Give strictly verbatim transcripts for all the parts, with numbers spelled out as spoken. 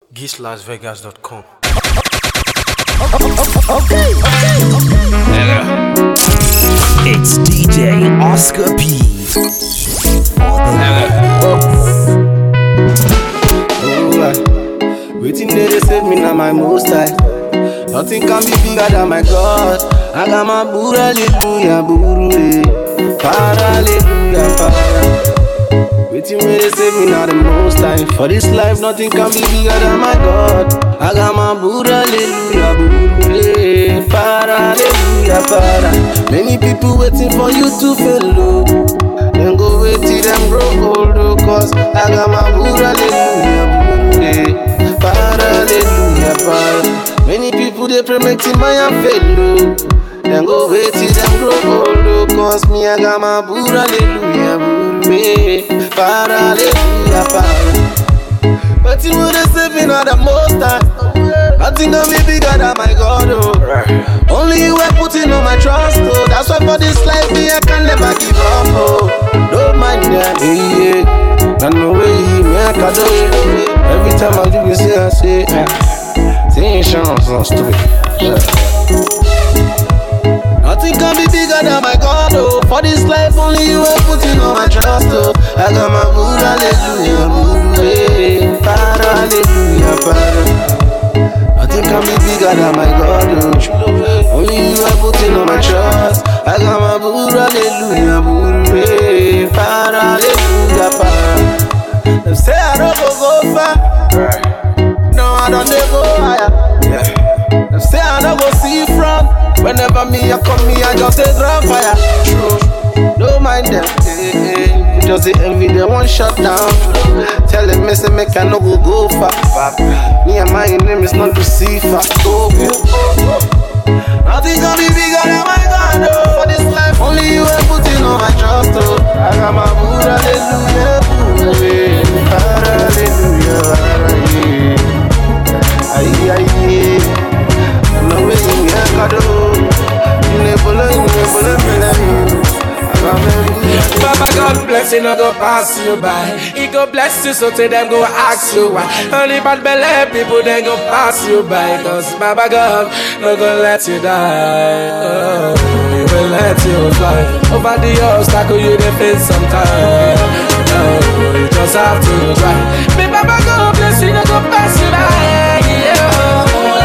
gis las vegas dot com. Okay, okay, okay. It's D J Oscar P. Waiting there they save me now my most high. Nothing can be bigger than my God. I got my boo, hallelujah, boo, para, hallelujah, para. Waiting where they save me now the most time. For this life, nothing can be bigger than my God. I got my boo, hallelujah, boo, para, hallelujah, para. Many people waiting for you to fail, low. Then go wait till them grow old, oh, cause I got my boo, hallelujah, boo, para, hallelujah, para. Many people they pray make till my am fail, low. Then go wait till them grow old, oh, cause me I got my boo, hallelujah, boo, para, hallelujah, para. But you would have saved me not the most time. Nothing can be bigger than my God, oh. Only you are putting on my trust, oh. That's why for this life, me, I can never give up, oh. Don't mind that, yeah. I know where you make a do it. Every time I do, you say, I say, eh. Say, insurance, not stupid, yeah. Nothing can be bigger than my God, oh. For this life, only you are putting on my trust, oh. I got my mood, hallelujah, mood, para, hallelujah, para. Nothing can be bigger than my God, oh. Only you are putting on my trust. I got my mood, hallelujah, mood, para, hallelujah, para. Them say I don't go, go far. No, I don't go higher. Them say I don't go see from. Whenever me, I come me, I just say drop fire. True, don't mind them. Hey, hey. Just the envy, they one shut down. Tell them, me say, make I no go go far. Me and my name is not Lucifer. Go, go, go. Nothing can be bigger than my God, oh. For this life, only you are putting on my trust, oh. I got my mood, hallelujah, hallelujah, hallelujah. Aye, aye, aye. No way you can go. You never learn, you never learn. Baba God bless you, no go pass you by. He go bless you, so to them go ask you why. Only bad belly people then go pass you by. Cause Baba God no go let you die. Oh, he will let you fly. Over the obstacle you dey face sometime. Oh, you just have to try. May Baba God bless you, no go pass you by. Yeah.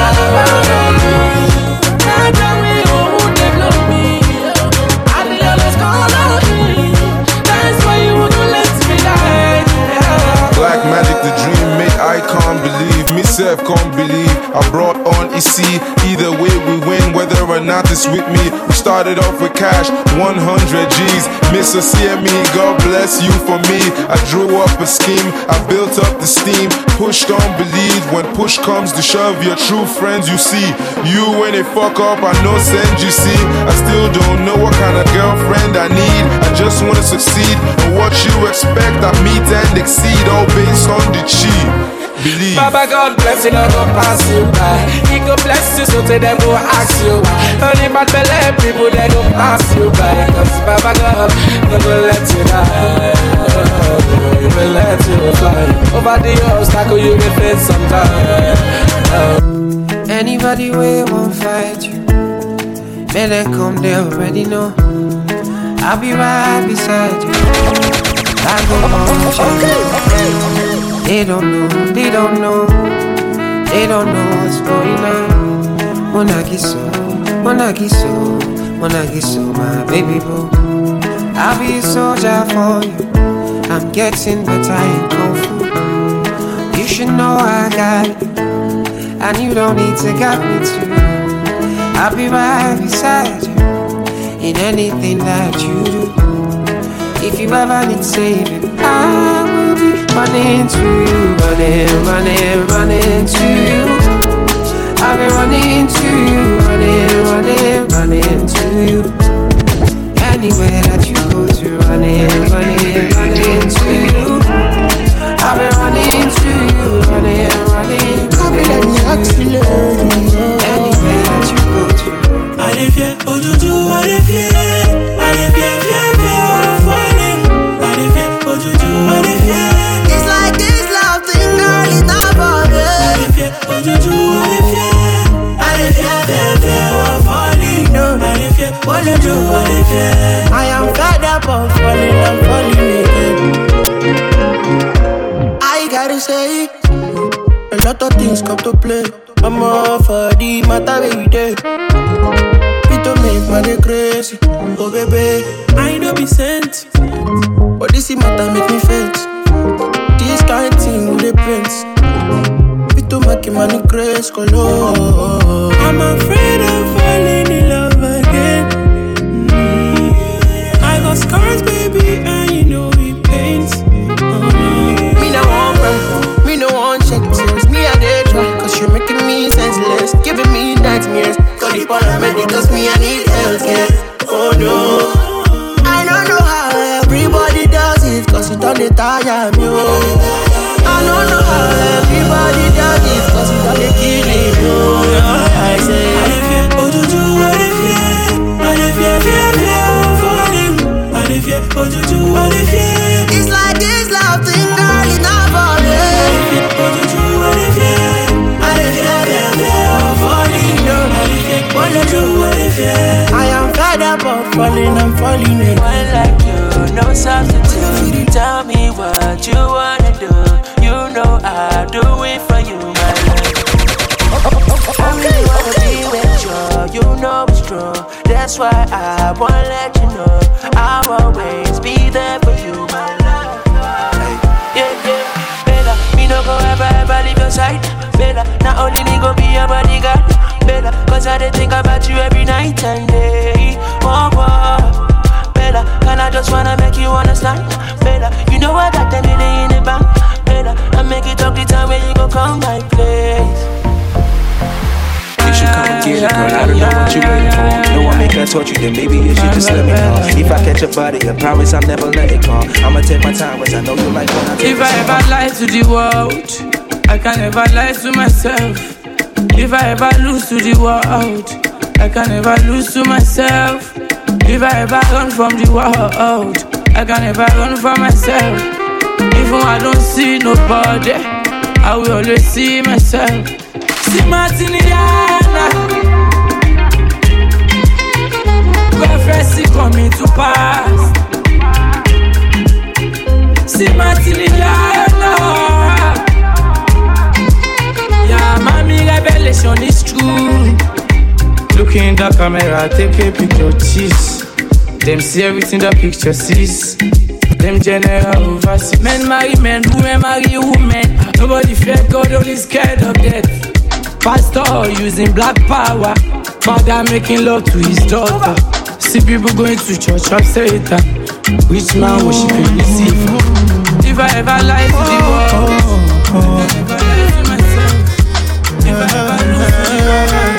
Black magic, the dream made I can't believe. Myself can't believe I brought on E C. Either way we win, whether or not it's with me. We started off with cash, one hundred G's. Mister C M E, God bless you for me. I drew up a scheme, I built up the steam. Push don't believe, when push comes to shove, your true friends you see. You when they fuck up, I know send you see. I still don't know what kind of girlfriend I need. I just wanna succeed, and what you expect I meet and exceed. All based on the cheat. Believe. Baba God bless you, no go pass you by. He go bless you, so to them go ask you why. Only bad belly people they go pass you by. Cause Baba God no go let you die. Oh, he will let you fly. Over the obstacle you will face sometime. Oh. Anybody will won't fight you. May they come, they already know. I'll be right beside you. I go on, okay, okay. They don't know, they don't know, they don't know what's going on. Monagi so, monagi so, monagi so, my baby boo. I'll be a soldier for you. I'm getting better in kung fu. You should know I got you, and you don't need to guide me too. I'll be right beside you in anything that you do. If you ever need saving, I will be running to you, running, running, running to you. I'll be running to you, running, running, running to you. Anywhere that you go to, running, running, running to you. I'll be running to you, running, running, running to you. Anywhere that you go to. Allez viens, oh doudou, allez viens, allez viens, viens, viens, falling. Allez viens, oh doudou, allez viens. It's like this love thing, girl, it's not for me. lot of things come to play. I'm off for the matter every day. It don't make money crazy. Oh baby, I know be sent, but this matter make me faint. This kind of thing with the prince. It don't make money crazy. Oh, I'm afraid of falling in love again. Mm-hmm. I got scars, baby, and you know it pains. Mm-hmm. Me no want run, me no want check tears. Me I dey try, cause you're making me senseless, giving me nightmares. Call the paramedic, cause me I need healthcare. Oh no, I don't know how everybody does it, cause it don't tire me. Oh. I don't know how everybody does it, cause it don't kill me. Oh, I say, oh, do do what if you, what if you, if you, falling, what if you, oh, do do what if you. It's like this love thing, girl, it's not falling. Oh, do do what if you, what if you, if you, falling, what if you, what do do what if you. I am fed up of falling, I'm falling in. One like you, no substitute. Tell me what you wanna do. You know I'll do it for you, my love. I really wanna be with you. You know it's true. That's why I wanna let you know I'll always be there for you, my love. Yeah, yeah. Better, me no go ever, ever leave your side. Better, not only me go be your bodyguard. Better, cause I dey think about you every night and day. Oh, oh. Better, can I just wanna make you understand? Better, you know I got that million in the bank. Better, I make it up the time when you gon' come my place. You should come and get it, girl. I don't know what you waiting for. No one make her touch you, then maybe you should just let me know. If I catch your body, I promise I'll never let it go. I'ma take my time, cause I know you like when I take If I ever lie to the world, I can never lie to myself. If I ever lose to the world, I can never lose to myself. If I ever run from the world, I can never run from myself. Even I don't see nobody, I will always see myself. See Martiniana, prophecy coming to pass. See Martiniana, yeah, mommy revelation is true. Look in the camera, take a picture, cheese. Them see everything the picture sees. Them general overseas. Men marry men, women marry women. Nobody fear God, only scared of death. Pastor using black power. Father making love to his daughter. See people going to church of Satan. Rich man worshiping Lucifer. If I ever lie to the world, if I ever lie to myself, if I ever lose to the world.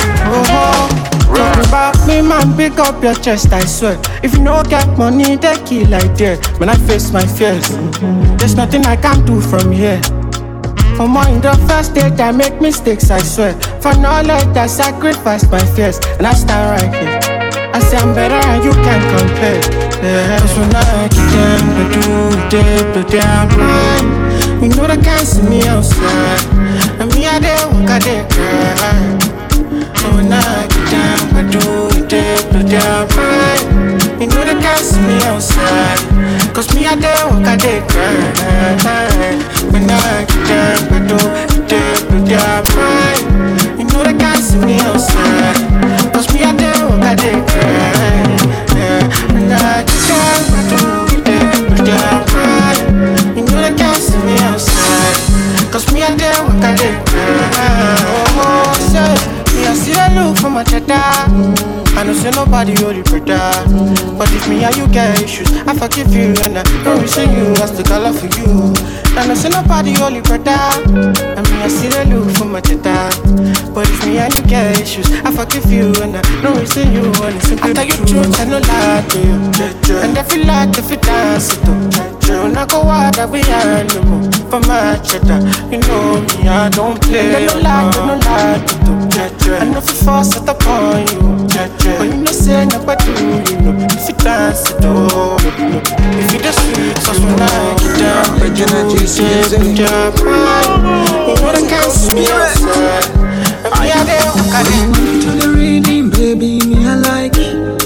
Talk about me, man, pick up your chest, I swear. If you no get money, they kill like that. When I face my fears, there's nothing I can do from here. For more in the first stage, I make mistakes, I swear. For knowledge, I sacrifice my fears, and I stand right here. I say I'm better and you can't compare. Yeah, cause when I get down, I do it, but damn blind. You know they can't see me outside. And me, I dey walk, I dey cry. So when I get down, I do it, but damn blind. You know they can't see me outside. Cause me, I dey walk, I dey cry. When I get down, I do it, but damn blind. You know they can't see me outside. Cause me, I dey walk, I dey cry. When I get down, I do it, but damn blind. You know they can't see me outside. Cause me, I dey walk, I dey cry. Oh, say. I see that look from my cheddar. I don't say nobody hold it better. But if me and you get issues, I forgive you and I don't resent you. I still got love for you. I don't say nobody hold it better. I mean I see that look from my cheddar. But if me and you get issues, I forgive you and I don't resent you. And it's simply I tell you truth, I no lie to you. And I feel like if you dance it too. When I go out, I be animal for my cheddar. You know me, I don't play. I don't lie, I don't lie to do. I know if you force it upon you, but you know say nobody you know. If you dance it all, if you just sweet, cause when I get down, I do it, but you're mine. You know they can't see me outside. And me out there, walk out there. To the reading, baby, me I like it.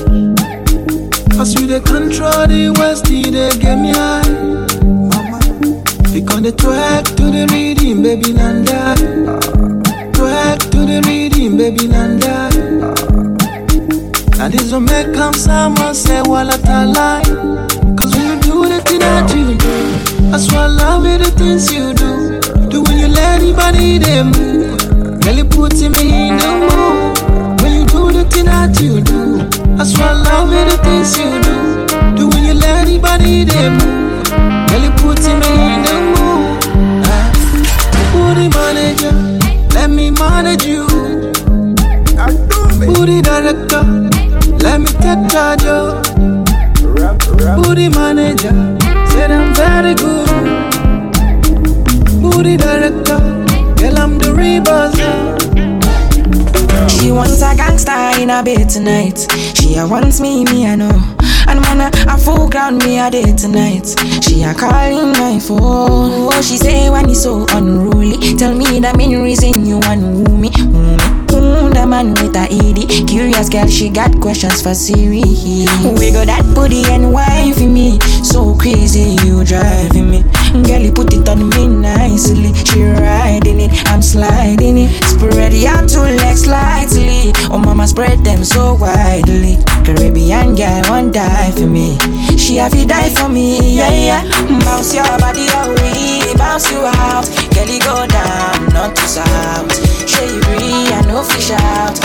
Cause you they control the West, they get me high. Mama, because the twerk to the rhythm, baby Nanda. Twerk to the rhythm, baby Nanda. And this will make come someone say, Walla Tala. Cause when you do the thing that you do, I swear I love it, the things you do. Do when you let anybody they move. Girl, you put me in the mood. When you do the thing that you do, I swear I love it, the things you do. Do when you let anybody they move. Girl, you put me in the mood. Ah. Booty manager, let me manage you. Booty director, let me take charge of. Booty manager, said I'm very good. Booty director, girl I'm the rebuzzer. She wants a gangster in a bed tonight. She a wants me, me I know. And man a, a full ground me a day tonight. She a calling my phone. Oh, she say when you so unruly. Tell me the main reason you want woo me. Woo me. Mm, the man with a E D. Curious girl, she got questions for Siri. We got that booty and wife in me. So crazy, you driving me. Girl, you put it on me nicely. She riding it, I'm sliding it. Spread your two legs slightly. Oh mama, spread them so widely. Caribbean girl won't die for me. She have to die for me, yeah, yeah. Bounce your body away, bounce you out. Girl, you go down, not to south. Shey you breathe, I know fish out,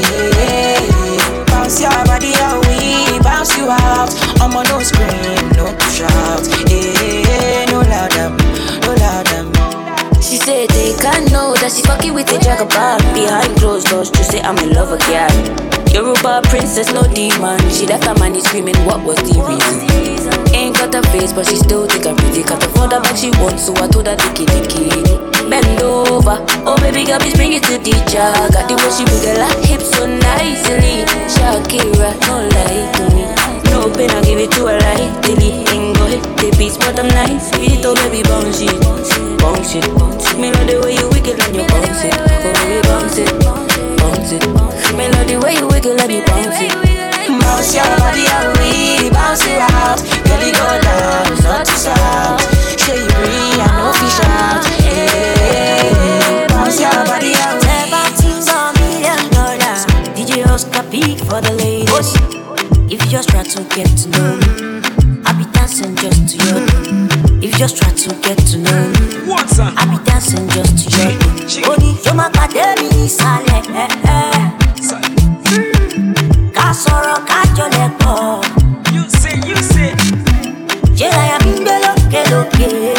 yeah. Bounce your body away, bounce you out. I'm on no scream, no to shout, yeah. No loud them, no loud them. She said they can't know that she fucking with a jagabag. Behind closed doors, just say I'm in love again. Yoruba princess, no demon. She left her money screaming, what was the reason? Ain't got a face, but she still think I'm pretty. Can't afford her like she wants, so I told her dicky dicky. Bend over, oh baby girl, please bring it to the jar. Got the way she wiggle her hips so nicely. Shakira, no lie to me. No pain, I give it to her lightly. Ain't go hit the beats, but I'm nice. With it, oh baby, bounce it, bounce it. Me know the way you wiggle and you bounce it. Oh baby, bounce it, bounce it. Me know the way you wiggle and you bounce it. Bounce your body away, bounce it out. Girl, you go down, not to south. Show you breathe, I know fish out. Yeah, bounce your body away. Everything's a million dollars. D J Oscar peak for the ladies. If you just try to get to know me, I'll be dancing just to you. If you just try to get to know me, I'll be dancing just to you. Only you my academy sale. Kasoro kajo lepo. You say, you say. Jela ya bimbelo kelo ke.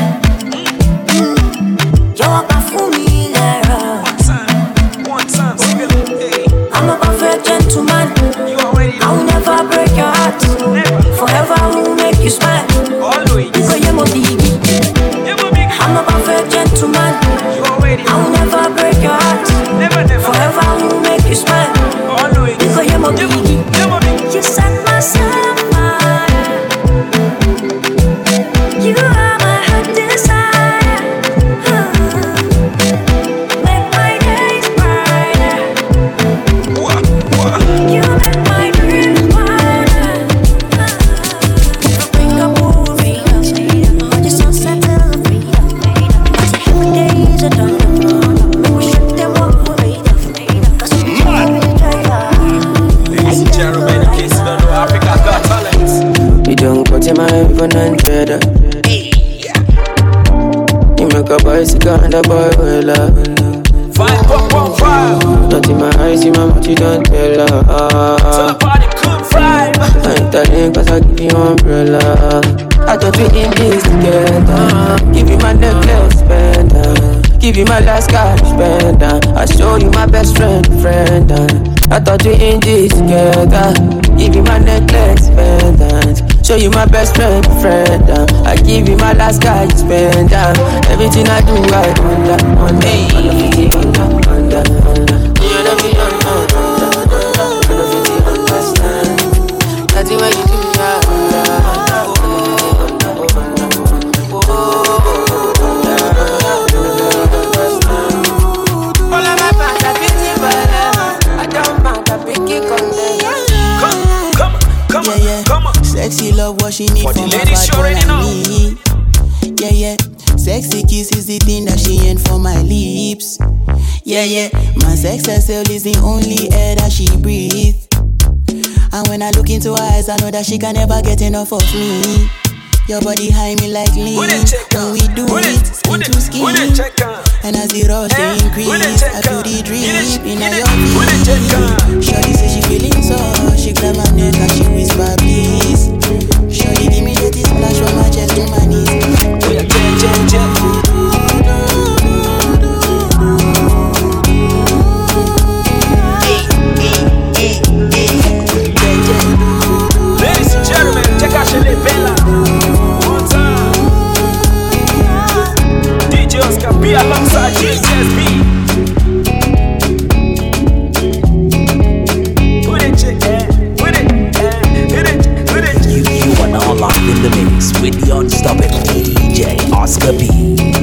Yo kafumi lera. One time, one time, I'm a perfect gentleman. I will never break your heart. Forever I will make you smile. Always. Because you're my baby. I'm a perfect gentleman. I will never break your heart. Forever I will make you smile. Always. Because you're my baby. You set myself fire. You are my heart desire. Make my days brighter. You make my dreams brighter. Bring a movie. The sunset of freedom. The days are done. Make we shoot them up for freedom. Cause we can't be driver. Ladies and gentlemen, in case you don't know, Africa got talent. You don't put in my even hundred. You make a bicycle and a boy will love. Five, one, one, five. Not in my eyes, in my mouth, you don't tell her. So the party could fly. I ain't telling cause I give you umbrella. I thought we in this together. Give you my necklace, spender. Give you my last cash, spender. I show you my best friend, friend. I thought we in this together. Give you my necklace, pendant. Show you my best friend, friend. I give you my last cash, spender. Everything I do, I under, under, under, under, under, under. You know me, under, under, under, under, understand. That's the way you do it, under. Sexy love what she need for my body like me. Yeah, yeah. Yeah, yeah. My sex herself is the only air that she breathes. And when I look into her eyes, I know that she can never get enough of me. Your body high me like lean. When we do it, skin to skin. And as the rush they increase, I feel the drip in your feet. Shorty say she feeling so, she grab my neck and she whisper please. Shorty give me that splash from my chest to my knees. Oh yeah, check, check, check. Ladies and gentlemen, check out Shelley Bella. One time. D J Oscar B alongside G S B. Put it, check, eh? Put it, eh? Hit it, put it. You, you are now live in the mix with the unstoppable D J Oscar B.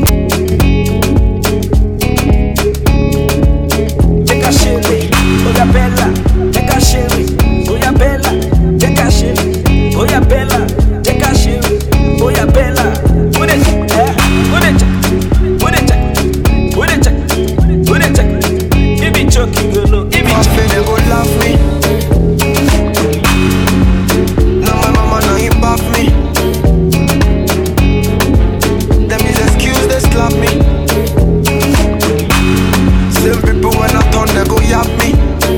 Check out Shelley, oh yeah Bella. Check out Shelley, oh yeah Bella. Check out Shelley, oh yeah Bella. Check out Shelley, oh yeah Bella. Put it, eh? Put it, check, put it, check, put it, check, put it, check. Give me chucky, good look, give me chucky. They go laugh me. Now my mama now he back me. Them is excuse they slap me. Same people when I turn they go yap me.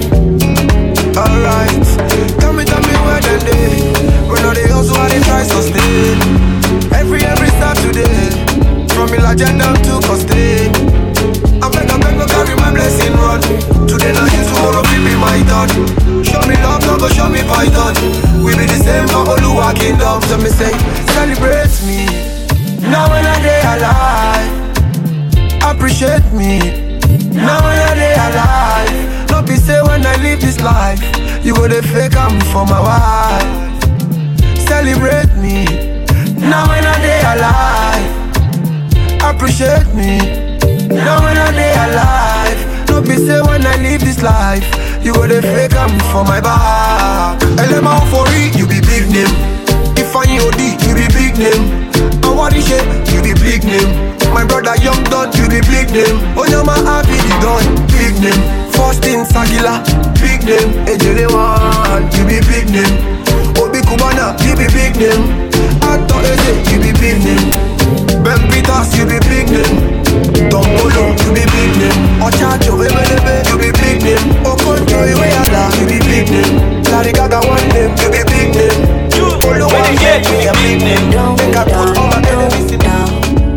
Alright, tell me, tell me where they dey. When all they also how they try to stay. Every, every Saturday, from Ilaja down to Coste. I beg, I beg, no carry my blessing run. Today now you tomorrow we be my turn. Show me love, now go show me python. We be the same for Oluwa Kingdom. So me say, celebrate me. Now when I day alive, appreciate me. Now when I day alive, don't be say when I live this life, you go to fake I'm for my wife. Celebrate me. Now when I day alive, appreciate me. Now when I day alive, don't be say when I live this life, you go to fake I'm for my back. L M O for it, you be big name. If I O D, you be big name. I want to shit, you be big name. My brother Young Don, you be big name. Onyama Happy the Don, big name. First in Sagila, big name. Ejele One, you be big name. Obi Kubana, you be big name. Ato Eze, you be big name. Ben Peters, you be big name. Tom Polo, you be big name. Ochacho, Ebelebe, you be big name. Okonjo, Iweala, you be big name. Larry Gaga, one name, you be big name. Olu one name, you be a big name. Make I put all my enemies down.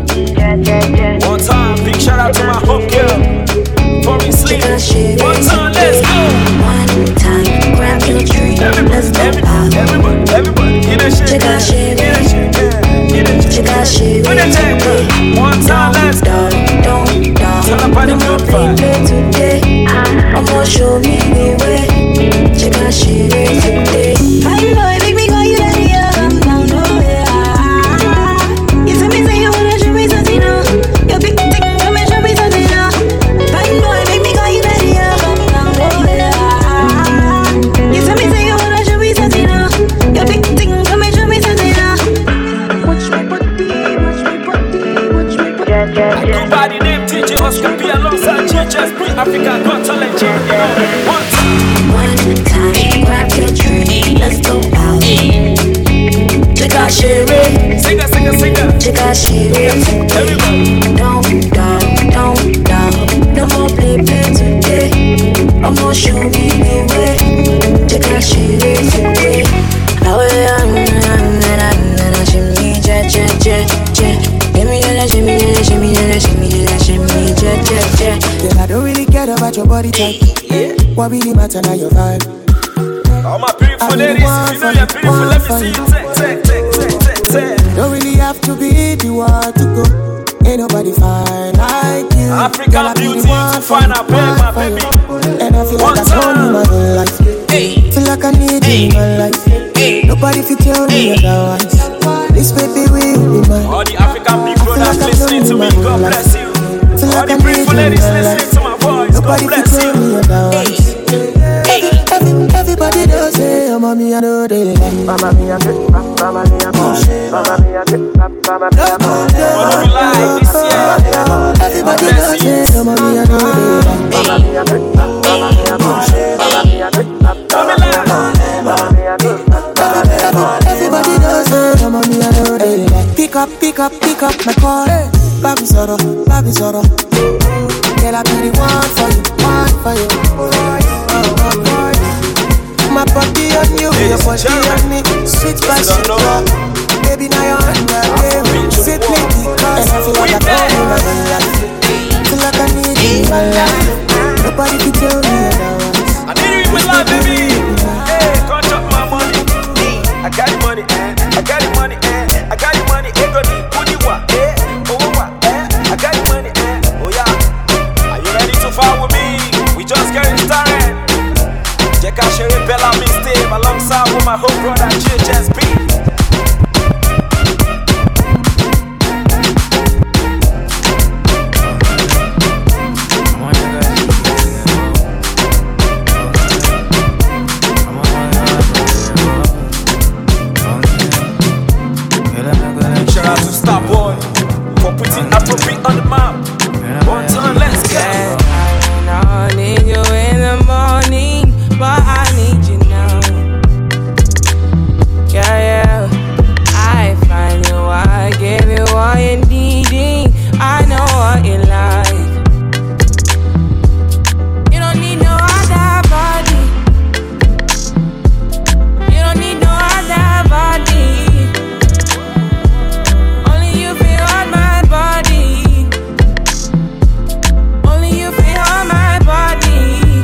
One time, big shout out to my home girl. For me sleep. One time, let's go. One time, grab your drink. Let's go out. Everybody, everybody, get that shit. Check out shit. Get that shit. Get that shit. Check out shit. Put it check. One time, let's go. Don't down. Turn up on the No more good play vibe. play today. I'm gonna show me the way. Check out shit today. Fine boy, make me call you daddy. I'm down nowhere. You tell me say you wanna show me something now. You big thing, come and show me something now. Fine boy, make me call you daddy. I'm down nowhere. You tell me say you wanna show me something now. You big thing, come and show me something now. Watch me body, watch me body, watch me body. Yeah, yeah, yeah. Nobody named D J Oscar B alongside G H S B Africa Got Talent. One time. One time, grab your drink, let's go out. Check out Sherry. Singer, singer, singer. Check out Sherry. Everybody. Don't down, don't down. No more play play today. I'm gonna show me the way. Check out Sherry today. I will run, run, run, run, shimmy, jet, jet, jet, jet. Shimmy, jet, shimmy, jet, shimmy, jet, shimmy, jet, shimmy, jet, jet, jet. Girl, I don't really care about your body type. What really matter now your vibe? All my beautiful ladies, if you know you're beautiful, let me see you take, take, take, take, take, take. Don't really have to be the one to go. Ain't nobody fine like you. African beauty, find a babe, my baby. And I feel like I told you my whole life. Feel like I need you in my life. Nobody fit tell me otherwise. This baby will be mine. All the African people that's listening to me, God bless you. All the beautiful ladies listening to my voice, God bless you. Everybody does say, oh, mommy, I know they like. Mama, me, I get, mama, me, I get, mama, me, I get, mama, me, I get. Everybody does say, say, I'm a me, I know everybody does say, I'm a me, I know. Pick up, pick up, pick up my call. Baby Zoro, baby Zoro. Girl, I be the one for you, one for you. My body on you, your body on me. Sweet passion, baby, now you're on the game. Sit me because I feel like I know my life. Feel like I need you in my life. Nobody can tell me otherwise. I need you in my life, baby. Hey, crunch up my money. I got the money, eh? I got the money, eh? I got the money, eh? Go deep, put it what, eh? Oh, what, eh? I got the money, eh? Oh, yeah. Are you ready to fight with me? We just getting started. Check out Sherry Bella mixtape alongside with my whole brother J J S P. Shout out to Starboy for putting Afrobeat on the map. One time, let's go. I don't need you in the morning, but I need you now. Yeah, yeah. I find you, I give you all you needing. I know what you like. You don't need no other body. You don't need no other body. Only you feel on my body. Only you feel on my body.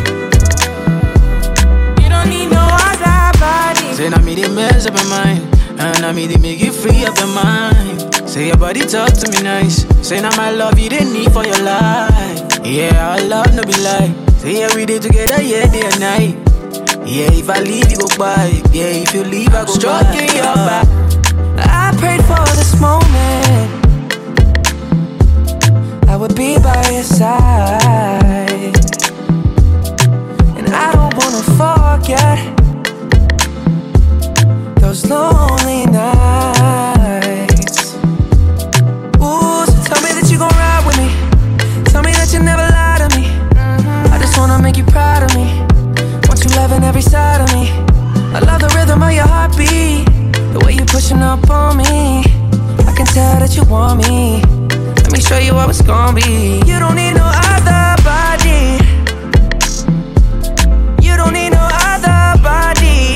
You don't need no other body. Say now me they mess up your mind, and now me they make you free up your mind. Say your body talk to me nice. Say now my love you didn't need for your life. Yeah, our love no be lie. Say yeah we did together, yeah day and night. Yeah, if I leave you go by. Yeah, if you leave I go Stroking by. your back. I prayed for this moment. I would be by your side, and I don't wanna forget those lonely nights. Ooh, so tell me that you gon' ride with me. Tell me that you never lie to me. I just wanna make you proud of me. Want you loving every side of me. I love the rhythm of your heartbeat, the way you pushing up on me. I can tell that you want me. Let me show you what it's gon' be. You don't need no other body. You don't need no other body.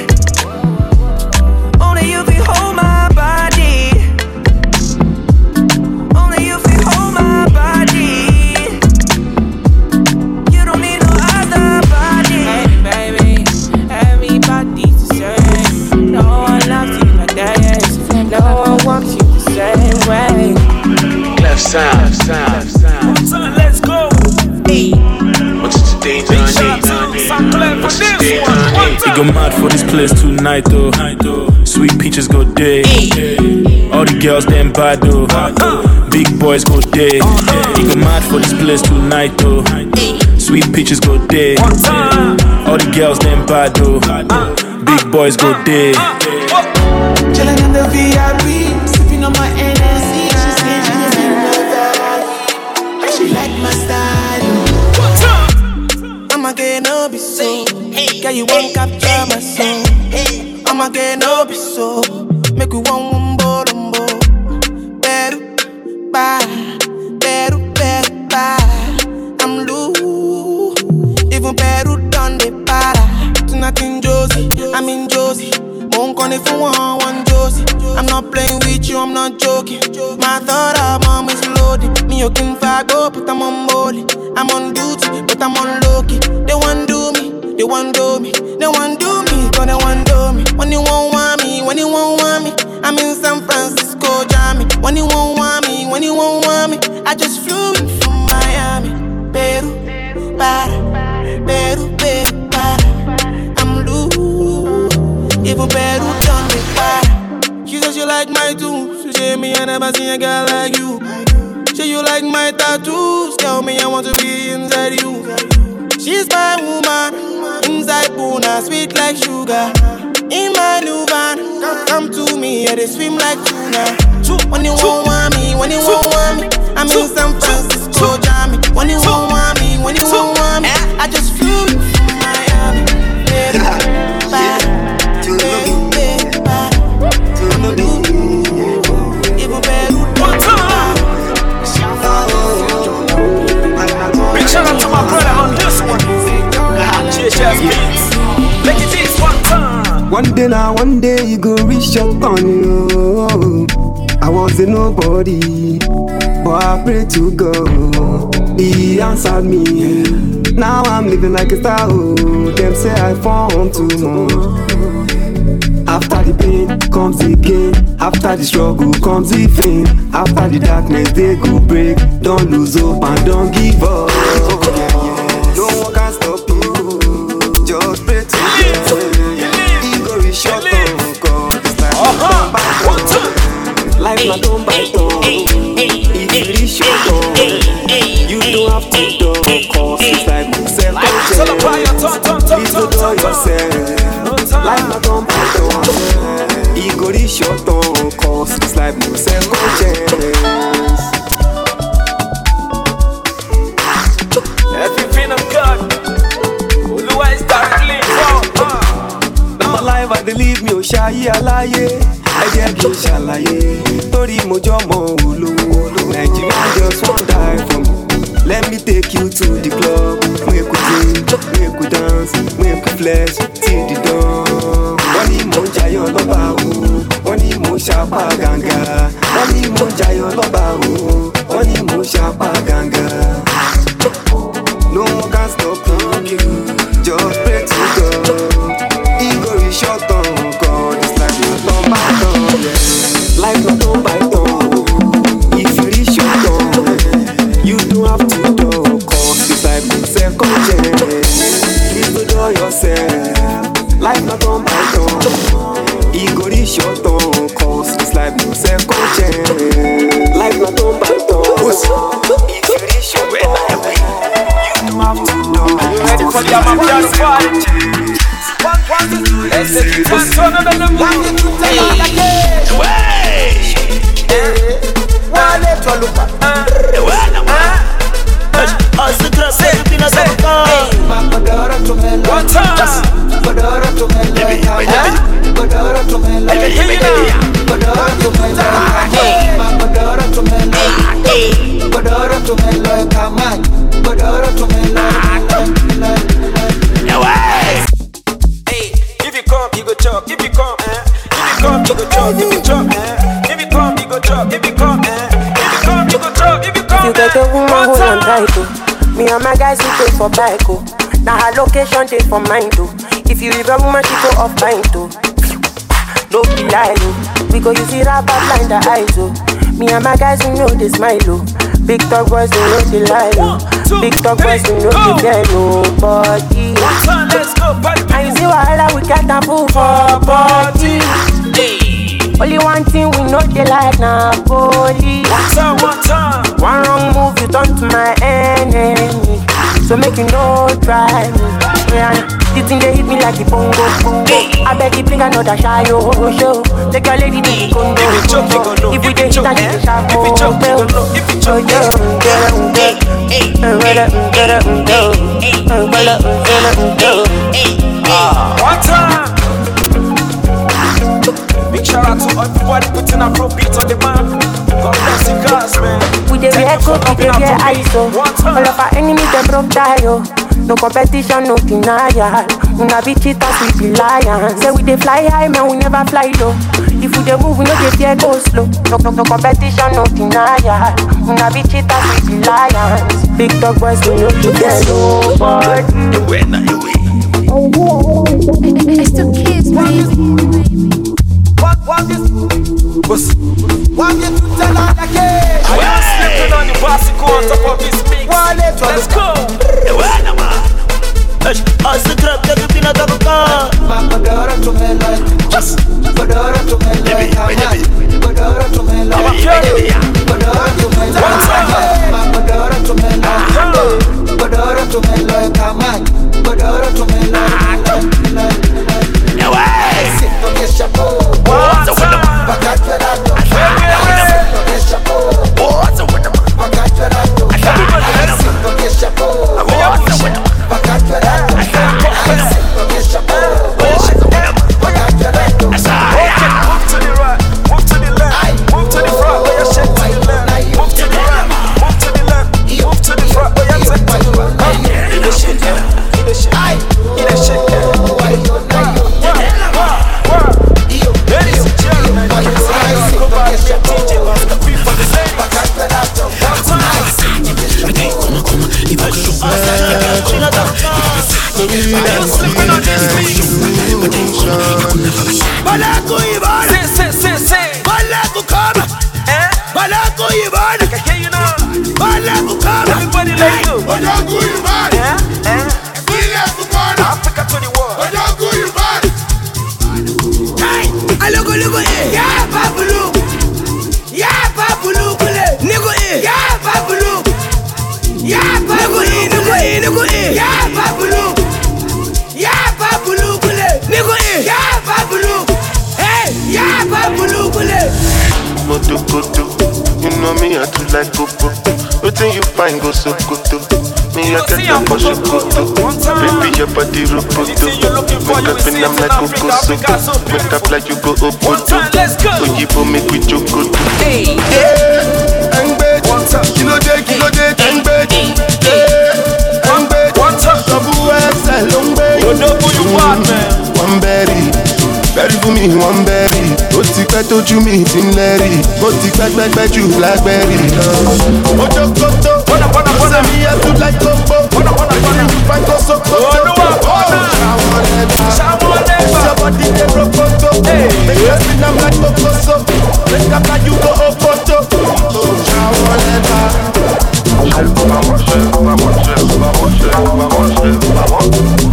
Only you can hold my body. Only you can hold my body. You don't need no other body. Hey baby, everybody's the same. No one loves you like that. No one wants you the same way. Left side, left side, left side. One time, let's go. Hey. What's the danger on it? What's the danger on it? We go mad for this place tonight, though. Sweet peaches go day. All the girls them bad, though. Big boys go day. We go mad for this place tonight, though. Sweet peaches go day. All the girls them bad, though. Big boys go day. Chillin' in the V I P, sipping on my N S C. She said she is in love, and she like my style. I'ma get no be so. Girl, you won't capture my soul. I'ma get no be so. Make you one wumbo lumbo. Better, bye. Better, better, bye. I'm loose. Even better done the para. Tonight in Josie, I'm in Josie. Won't call if you want one Josie. I'm not playing with you, I'm not joking. My thought of mom is loaded. Me you can fago, but I'm on molly. I'm on duty, but I'm on low-key. They want do me, they want do me. They want do me, cause they want do me. When you won't want me, when you won't want me, I'm in San Francisco, Jammy. When you won't want me, when you won't want me, I just flew in from Miami. Peru, para, Peru, Peru, para. I'm loose, even Peru done me para. She says you like my tunes. She say me I never seen a girl like you. Say you like my tattoos. Tell me I want to be inside you. She's my woman, inside Puna, sweet like sugar. In my new van, come to me, yeah, they swim like tuna. When you won't want me, when you won't want me, I'm in San Francisco. so jammy. When you won't want me, when you won't want me, I just flew from Miami. Big shout out to my brother on this one. Make it this one time. One day now, one day you go reach your turn, yo. I was a nobody, but I pray to God. He answered me. Now I'm living like a star. Oh. Them say I form too much. After the pain comes the gain. After the struggle comes the fame. After the darkness they go break. Don't lose hope and don't give up. No one can stop you. Just pray to God. Ego is short on God. It's like uh-huh. Life not done by done. If you reach your door, you don't have to do. Cause it's like self-control. Please don't do yourself. Life not done by done. Ego reach your door. Cause it's like self-control. Everything of God. Otherwise directly from my life I believe me, oh shy alaye. I jẹ́ kí n ṣàlàyé torí mo jọmọ olówó. Nigeria just wan die for me. Let me take you to the club. Make we drink, make we dance, make we flex till the dawn. Wọ́n ní mo ń jayọ̀ lọ́ba o, wọ́n ní mo ṣàpá gàngà. Wọ́n ní mo ń jayọ̀ lọ́ba o, wọ́n ní mo ṣàpá gàngà. No one can stop you, just pray to God. Ego is short on God, it's like not on my tongue. Life not on my tongue. If you reach your tongue, you don't have to do. Cause it's like second chance. Please don't do yourself. Life not on my tongue. Ego is short on cause it's like second chance. Life not on my tongue. If you reach your tongue, you don't have to do. You ready for the Amapiano party? Let's take it one turn on the moon. Hey, way. Wale twalupa. Wana ma. Asitra se pina toka. Makodoro tumelo. One time. Kodoro tumelo. Kodoro tumelo. Kodoro tumelo. Makodoro tumelo. Kodoro tumelo. Come on. Kodoro tumelo. Way. If you come, you go chop. If you come, eh? If you come, you go chop. If you chop, eh? If you come, you go chop. If you come, eh? If you come, you go chop. If you come, if you get a woman who on tight, oh. Me and my guys we pay for bike, oh. Now her location take for mine, too. If you leave a woman, she go off mine, too. Don't be lying, oh. We go use it up blind the eyes, oh. Me and my guys we know they smile, oh. Big talk boys we know they lie, oh. Big talk boys we know they get nobody. One time, let's go, party. And you see wahala we get a fool for body. Only one thing we know they like na police. One time, one time. One wrong move you turn to my enemy. So make you no try me. Yeah, the thing they hit me like the bongo bongo. I bet you think I know that shy yo show. Take your lady to the condo. If you choke, you go low. If we get hit and you sharp. If you choke, you go low. If you choke, you go low. One time. Big shout out to everybody putting a pro beat on the map. God bless you guys, man. We dey wear coat, we dey wear I S O. All of our enemies dem broke die, oh. No competition, no denial. Una be cheaters, we be lions. Say we dey fly high, man, we never fly low. If we dey move, we no dey fear go slow. No, no, no competition, no denial. Una be cheaters, we be lions. Big dog boys, we no dey fear nobody. You win, now you win. It's the kids, baby. What, what this? What's Want you to tell her again. I am sleeping on the bicycle on top of this mix. Let's go. Así trap que tú tienes que buscar. Makodoro tu me like. Kodoro tu me like. Kodoro tu me like. Kodoro tu me like. Makodoro tu me like. Kodoro tu me like. Kodoro tu me like. No way. Siento que chapo. What's up with them? Bacacherato. What's up with them? Bacacherato. Balaku Ivan. Say, say, say, say. Balaku come. Eh? Balaku Ivan. I can hear you now. Balaku come. Everybody let go. Balaku Ivan. Eh? Eh? Balaku come. Africa twenty-one. Balaku Ivan. Hey, alogo logo eh. Yeah, babulu. Yeah, babulu kule. Nigo eh. Yeah, babulu. Yeah, babulu. Nigo eh, nigo eh. Yeah, babulu. Yeah, babulu kule. Nigo eh. Yeah, babulu. Hey, yeah, babulu kule. Moto koto, you know me I do like coco. Waiting you find go so koto. Me I get the push koto. Baby your body roboto. Make up in them like coco so. Make up like you go opoto. When you for me with your koto. Hey, hey, angbe. Kilo day, kilo day, angbe. Hey, angbe. Double X L, angbe. You know who you want, man. One berry. Berry for me, one berry. Ó ti pẹ́ tójú mi ti ń lẹ́rì. Ó ti pẹ́ pẹ́ pẹ́ ju blackberry lọ. Ojo koto, ó ṣe mi yẹ tún láì kókó. Èyí ń fa kóso kóso. Ṣàwọn lẹ́gbà, somebody dey rokoto. Make you spin am like kokoso. Make up like you go okoto. Ṣàwọn lẹ́gbà. Vamos, vamos, vamos, vamos, vamos.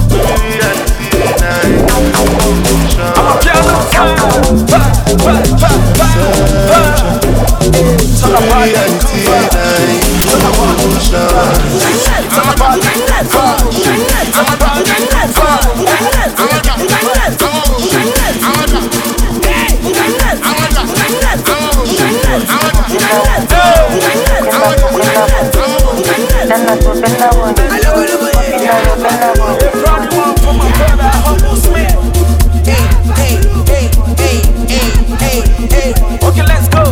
Okay, let's go.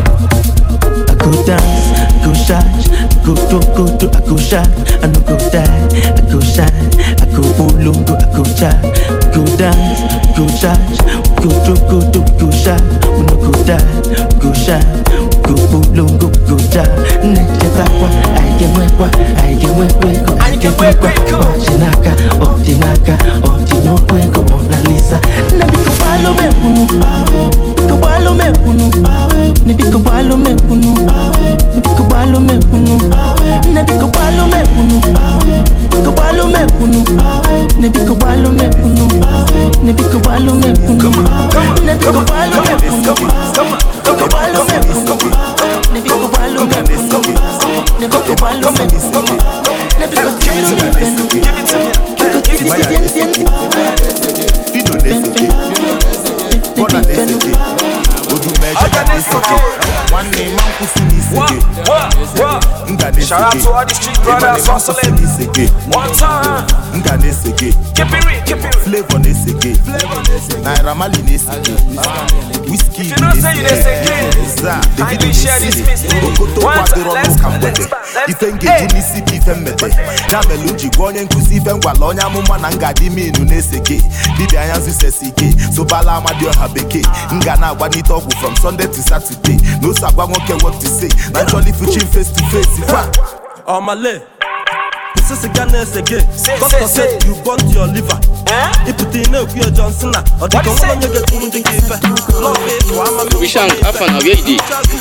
I go dance, I go shine, I go do, go do, I go shine, I no go die, I go shine, I go ulungu, I go shine, I go dance, I go shine, go do, go do, go shine, we no go die, go shine, go ulungu, go shine. Next bakwa, I get wekwa, I get wekwa, I get wekwa, Ochinaka, Ochinaka, Ochinoko, Mona Lisa. Nebi ko palo me kunu, ko palo me kunu, nebi ko palo me kunu, nebi ko palo me kunu, nebi ko palo me kunu, ko palo me kunu, nebi ko palo me kunu, nebi ko palo me kunu, nebi ko palo me kunu, ko palo me kunu, nebi ko palo me kunu, nebi ko palo me kunu, nebi ko palo me kunu, give it to me, give it to me. Fido neseke, bona neseke, odu meja neseke, one name man kusi niseke, nga neseke. Shout out to all the street brothers hustling. One time, nga neseke. Keep it real, keep it real. Flavor neseke, Naira Marley neseke, whiskey neseke. If you don't say you neseke, kindly share this mistake. One time, let's go, let's go. Ife ngeji nisi bife mete na melunji gwa onye nkuzi ife ngwala onye amụma na nga dị minu na-eseke dibịa anya zụsesi ike sobala amadi ọha bekee nga na-agbanite ọgwụ from Sunday to Saturday n'oso agwa nwoke what to say na jolly fuchin face to face kwa Omale this is a Ghana's again. Doctor said you burnt your liver. Eh? You put in a queer Johnson. Or the one you get to the giver. Love it. We shan't have an already.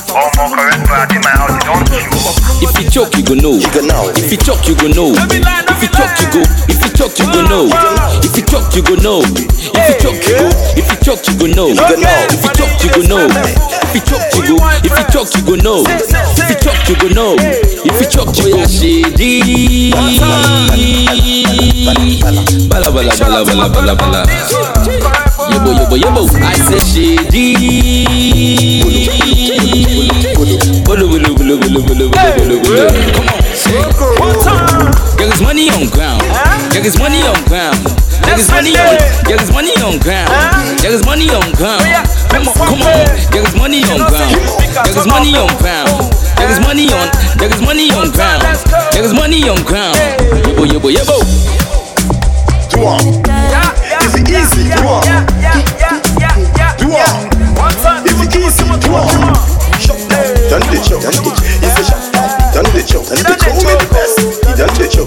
If you choke, you go know. If you choke, you go know. If you choke, you go. If you choke, you go know. If you choke, you go know. If you choke, you go. If you choke, you go know. If you choke, you go know. If you choke, you go. If you choke, you go know. If you choke, you go know. If you choke, you go. Bala bala bala bala bala bala. Yebo yebo yebo. I say shady. Bolo bolo bolo bolo bolo bolo bolo. There is money on ground. There is money on ground. There is money on. There is money on ground. There is money on ground. Come on, come on. There is money on ground. There is money on ground. There is money on. There is money on ground. There is money on ground. Yebo yebo yebo. Do on. Is it easy? Do on. Do on. Is it easy? Do on. Done the choke. Done the choke. Done the choke. Done the choke. Who made the best? He done the choke.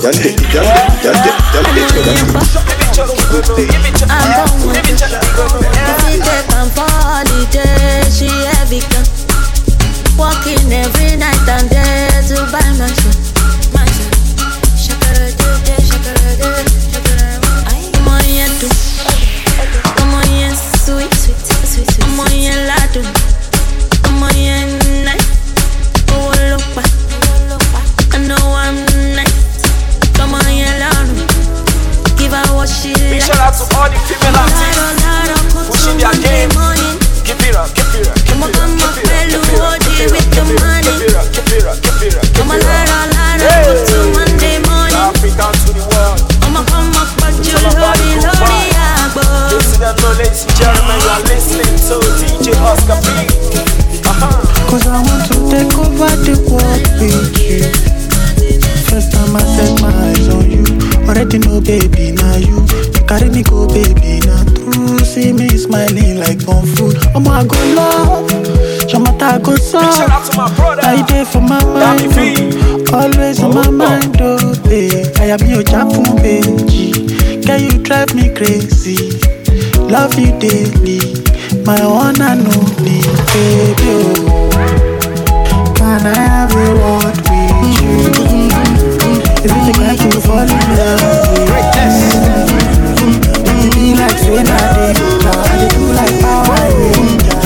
She heavy gun. Walking every night and day to buy my shit. My shit. Shakara do, shakara do, shakara. Come on, yeah, do. Come on, yeah, sweet, sweet, sweet, sweet. Come on, yeah, ladu. Come on, yeah, nice. Oh, look back. I know I'm nice. Come on, yeah, ladu. Give her what she likes. Big shout out to all the female artists pushing their game. Keep it up, keep it up, keep it up, keep it up, keep it up, keep it up, keep it up, keep it up, keep it up, keep it up. To Monday morning, African to the world. I'ma come up, but you lordy, lordy, agbo. Listen and know, ladies and gentlemen, you are listening to D J Oscar P. Cause I want to take over the world with you. First time I set my eyes on you. Already know, baby, now you. You carry me go, baby, now true. See me smiling like on food. Oh my God, love. Shamata go soft. I there for my mind, oh. Always on my mind, oh, babe. I am your Japan, baby. Can you drive me crazy? Love you daily. My one and only, baby, oh. Can I have a word with you? If you think I could fall in love with you, you be like saying I did. I do like Power Ranger.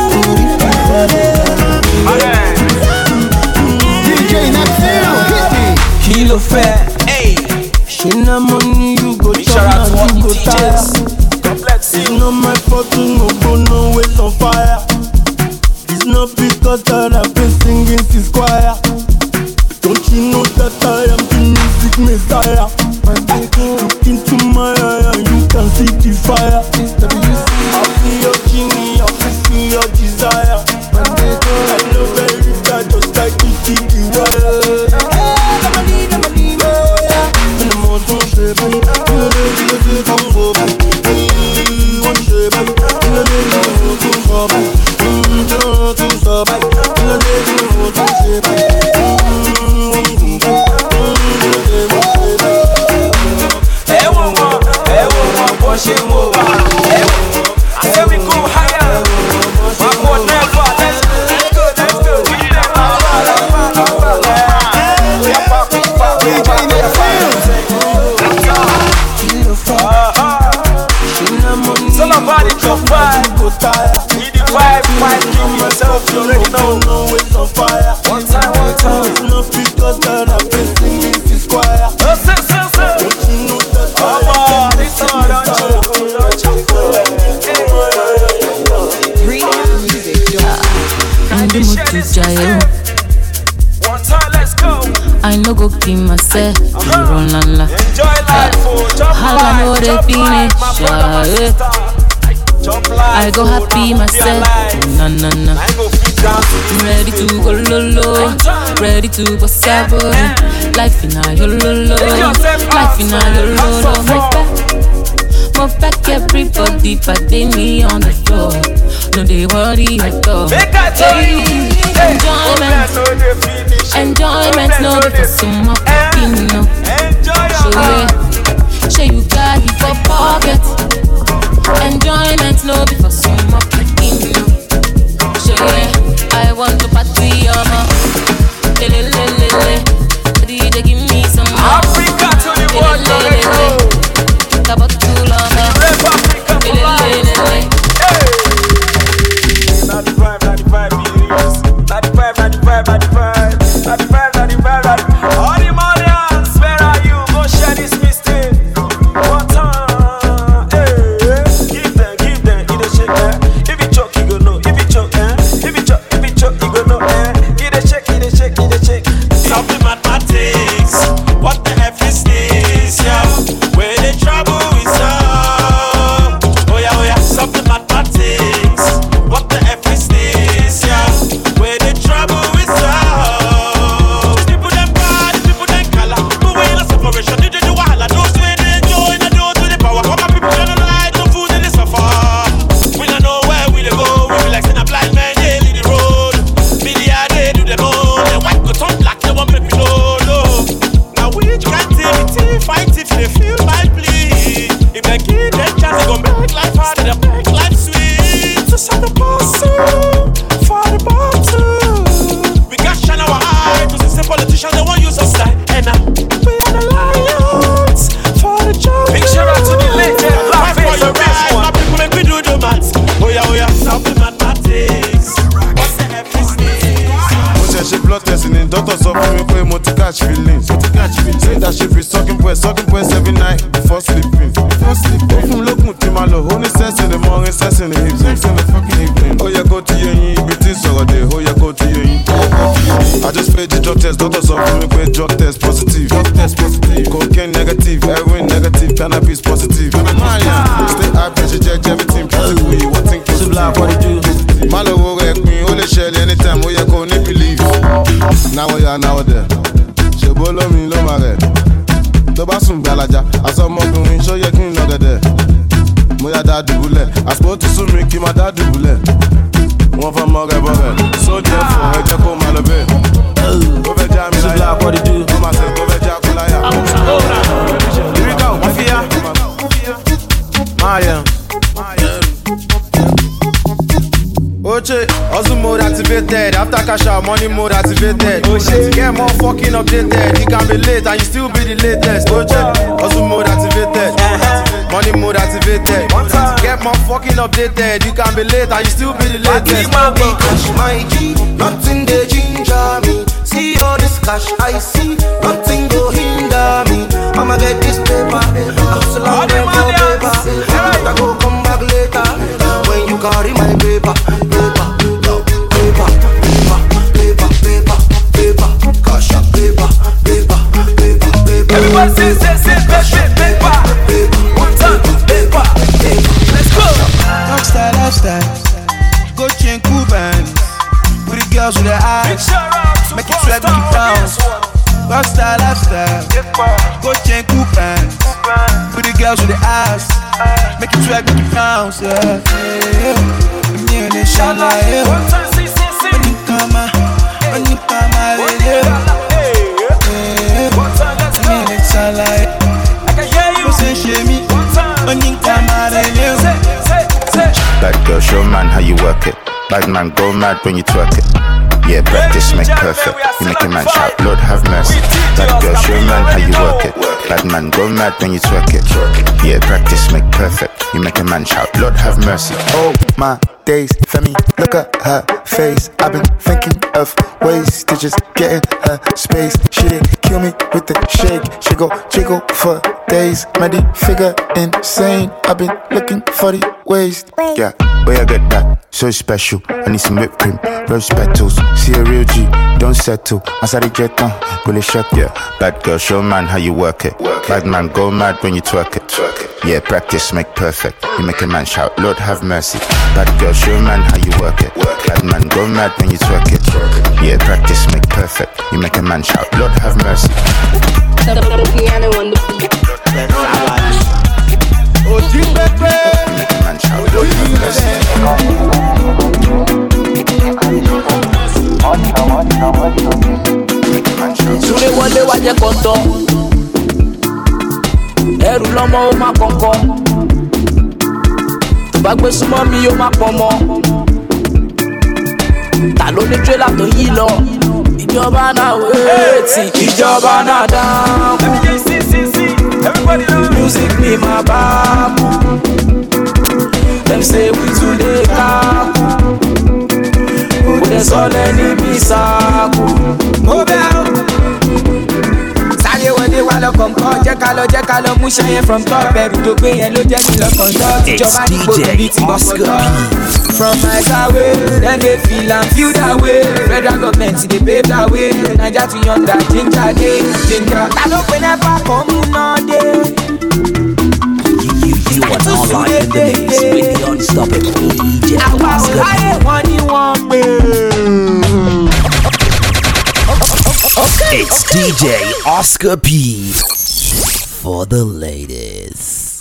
D J Neptune, hit me. Kilo fair, hey. She no money, you go shout out to you go D Js. It's not my fault to no go no waste on fire. It's not because that I've been singing since choir. Don't you know that I am the music messiah? Look into my eye and you can see the fire. I feel your genie, I feel your desire. I know very bad, just like you see the wire. In the morning, she be, in the day, she come go back. One she be, in the day, she come go back. In the day, she come back. In the day, she come back. She move on. I say we go higher. One more never. Let's go, let's go. So nobody can fight. Need the vibe, fight, give yourself. You already know. It's on fire. One time, one time. It's not because that I've been singing this choir. Oh, say, say, say. Don't you know that oh, I this one, don't you? One time, let's go. I no go kill myself. Run la la. Enjoy life, oh, jump I know they finish. I go happy myself. Na na na. Ready to go lolo. Ready to go sabo. Life in a yo lolo. Life in a yo lolo. My back, my back, everybody, but they me on the floor. No, they worry at all. Hey, enjoyment, enjoyment, no be for some more fucking no. Show yeah, show you got it for pocket. Enjoyment, no be for some more fucking no. Show yeah, I want to party, mama. Le le le le le, D J give me some more. Africa to the world, le le le. About too long, le le le le. ninety-five, ninety-five ninety-five, ninety-five, ninety-five, ninety-five, ninety-five, ninety-five. All the Malians, where sucking breast, sucking breast every night before sleeping. Before sleeping. Go from looking to my low, only sense in the morning, sense in the evening, sense in the fucking evening. Oh yeah, go to your knee, between so day. Oh yeah, go to your knee. I just paid the drug test, doctors up for me, paid drug test positive. Drug test positive. Cocaine negative, heroin negative, cannabis positive. Maya, stay high pressure, judge everything. Practically, you want think to black, what it do? Malo will wreck me, only shell anytime. Oh yeah, go need believe. Now we are now there. Shebolo mi lo ma re. Tó bá sùn gbalaja, àsọmọkùnrin ṣó yẹ kí n lọ gẹ̀dẹ̀. Mo yá dá dùbúlẹ̀, àsìkò ti sún mi kí n má dá dùbúlẹ̀. Wọ́n fẹ́ mọ rẹ̀ bọ́ rẹ̀, sójà fún ẹ jẹ́ kó má lọ bẹ́ẹ̀. Ó fẹ́ já mi láyà, ó máa ṣe kó fẹ́ já kó láyà. Lyrical, Mafia. Mariam. Oche, hustle mode activated. After cash out, money mode activated. Oche, get more fucking updated. You can be late and you still be the latest. Oche, hustle mode activated. Money mode activated. Get more fucking updated. You can be late and you still be the latest. Cash my G, nothing they ginger me. See all this cash I see, nothing go hinder me. I'ma get this paper, hustle and get more paper. I go come back later when you carry my paper. Everybody say, say, say, paper, paper. One time, paper, paper. Let's go. Rockstar lifestyle, go chain Cuban. With the girls with their eyes, make it sweat, make it bounce. Rockstar lifestyle, go chain Cuban. With the girls with their eyes, make it sweat, make it bounce. Yeah, yeah. Yeah, they shine like yeah. When you come out, when you come out, yeah. Bad girl, show man how you work it. Bad man, go mad when you twerk it. Yeah, practice make perfect. You make a man shout, Lord have mercy. Bad girl, show man how you work it. Bad man, go mad when you twerk it. Yeah, practice make perfect. You make a man shout, Lord have mercy. Oh my days, Femi, look at her face. I've been thinking of ways to just get in her space. She didn't kill me with the shake. She go jiggle for days. Muddy figure insane. I've been looking for the ways. Yeah, where I get that? So special. I need some whipped cream, rose petals. See a real G, don't settle. Answer the jet on, will it shut? Yeah, bad girl, show man how you work it. Bad man, go mad when you twerk it. Yeah, practice make perfect. You make a man shout, Lord have mercy. Bad girl, show man how you work it. Bad man, go mad when you twerk it. Yeah, practice make perfect. You make a man shout, Lord have mercy. The piano on the beat. Oh, you make a man shout, Lord have mercy. Súlé wọlé wá jẹ́ kọ́ńtọ́, ẹrù lọ́mọ ó má kọ́ńkọ́, tó bá gbé súnmọ́ mi ó má pọ́nmọ́, ta ló ní tírélà tó yí lọ, ìjọba náà wéètì, ìjọba náà dáàbò, music ni màá bá bù, dem say we too dey káàkù. Sọlẹ̀ níbi ìsàkù. Mo bẹ̀ ọ́. Sáré wọlé wá lọ́kàn kan, jẹ́ ká lọ jẹ́ ká lọ mú ṣẹ́yẹ from top. Ẹrù tó gbé yẹn ló jẹ́ kí lọ́kàn tọ́. Ìjọba ní gbòòrò bíi ti gbọ̀ngàn. From my way, dem dey feel am feel that way. Federal government dey pave that way. Naija to yonder, ginger dey, ginger. Ta ló pe nẹ́pà kan mú náà dé? You are online in the mix with the unstoppable D J Oscar. It's D J Oscar P for the ladies.